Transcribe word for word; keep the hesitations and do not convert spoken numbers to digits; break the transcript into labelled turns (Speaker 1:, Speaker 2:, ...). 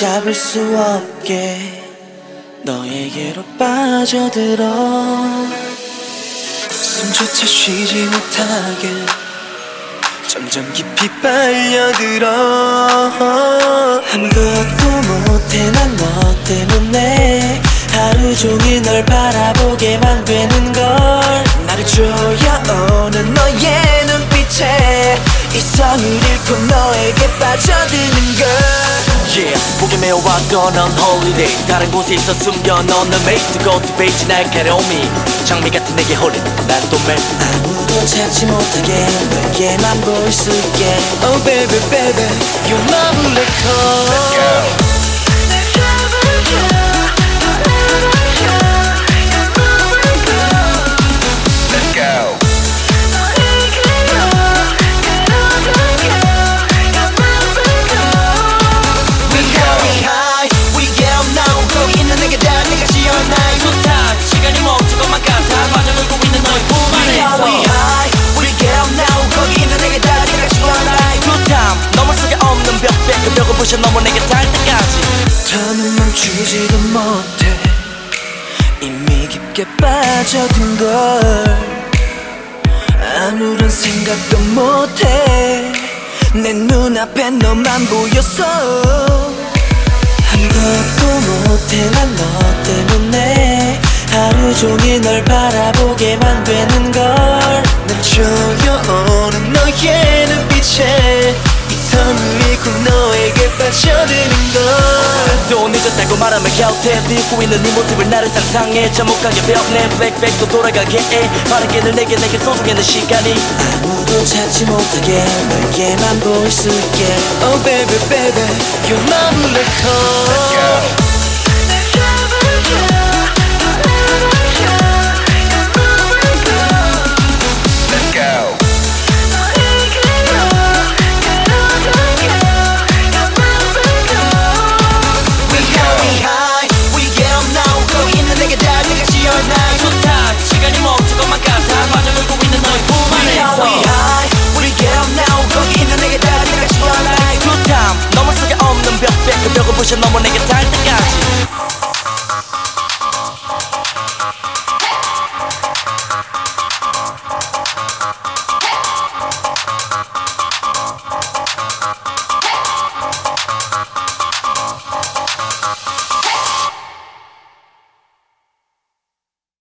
Speaker 1: 잡을 수 없게 너에게로 빠져들어 숨조차 쉬지 못하게 점점 깊이 빨려들어 아무것도 못해 난 너 때문에 하루 종일 널 바라보게만 되는 걸 나를 조여오는 너의 눈빛에 이성을 잃고 너에게 빠져드는 걸
Speaker 2: Yeah, 보게 메워왔던 unholiday 다른 곳에 있어 숨겨놓는 mate 뜨거운 두 페이지 날카로움이 장미 같은 내게 홀린 난 또 매일
Speaker 1: 아무도 찾지 못하게 너에게만 보일 수 있게 Oh baby baby You're lovely call Let's go
Speaker 2: 그 벽을 부셔 넘어 내게 닿을 때까지
Speaker 1: 더는 멈추지도 못해 이미 깊게 빠져든 걸 아무런 생각도 못해 내 눈앞에 너만 보였어 아무것도 못해 난 너 때문에 하루 종일 널 바라보게만 되는 걸 날 조여오는 너의 눈빛에 이성을 잃고 너에게 빠져드는 걸
Speaker 2: 또 늦었다고 말하면 곁에 늙고 있는 네 모습을 나를 상상해 참혹하게 벽내 블랙백도 돌아가게 해 빠르게 늘 내게 내게 소중했는 시간이
Speaker 1: 아무도 찾지 못하게 너에게만 보일 수 있게 Oh baby baby You're lovely call Let's go
Speaker 2: 벽 속에 없는 벽 그 벽을 부셔 넘어 내게 닿을 때까지